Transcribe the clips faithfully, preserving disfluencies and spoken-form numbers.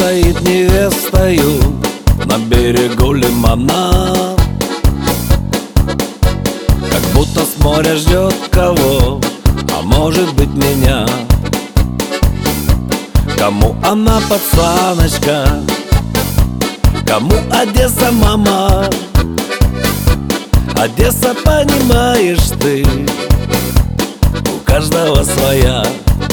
стоит невестою на берегу лимана, как будто с моря ждет кого, а может быть меня. Кому она пацаночка, кому Одесса мама? Одесса, понимаешь ты, у каждого своя.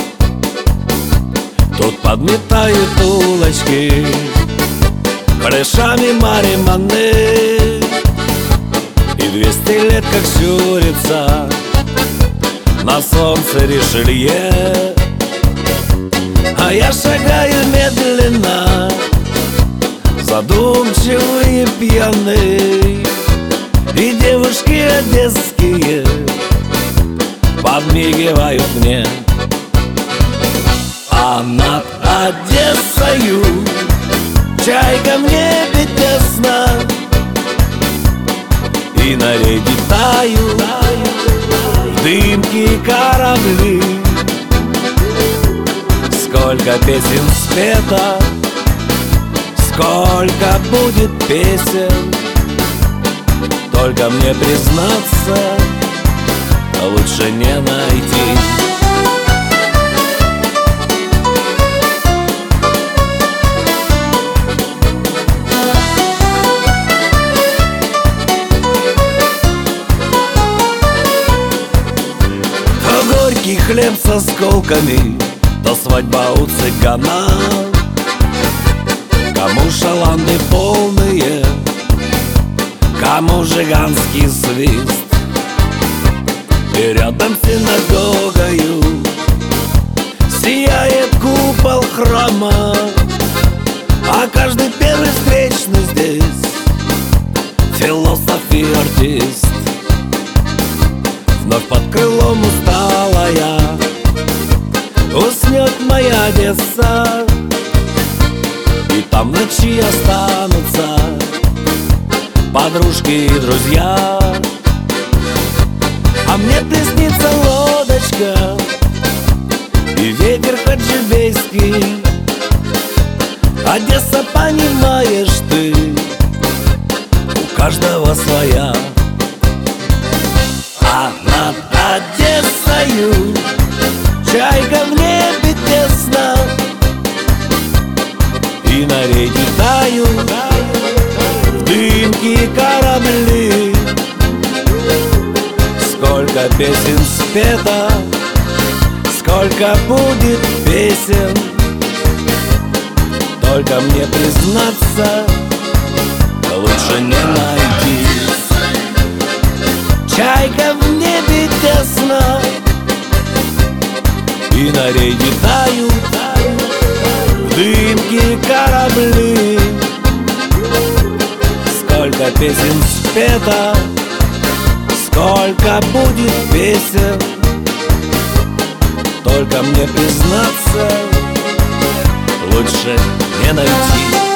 Тут подметают улочки крышами Мариманы, и двести лет как щурится на солнце Ришелье. А я шагаю медленно, задумчивый и пьяный, и девушки одесские подмигивают мне. А над Одессою чайкам в небе тесно, и на рейде тают в дымке корабли. Сколько песен спето, сколько будет песен, только мне признаться лучше не найти. То горький хлеб с осколками, то свадьба у цыгана. Кому шаланды полные, кому жиганский свист, и рядом с синагогою сияет купол храма, а каждый первый встречный здесь философ и артист. Вновь под крылом усталая уснет моя Одесса, и там в ночи останутся подружки и друзья. А мне приснится лодочка и ветер хаджибейский. Одесса, понимаешь ты, у каждого своя. А над Одессою чайка в небе тесно, и на рейде тают в дымке корабли. Сколько песен спето, сколько будет песен, только мне признаться лучше не найти. Чайка в небе тесно, и на рейде тают в дымке корабли. Сколько песен спето, сколько будет песен, только мне признаться лучше не найти.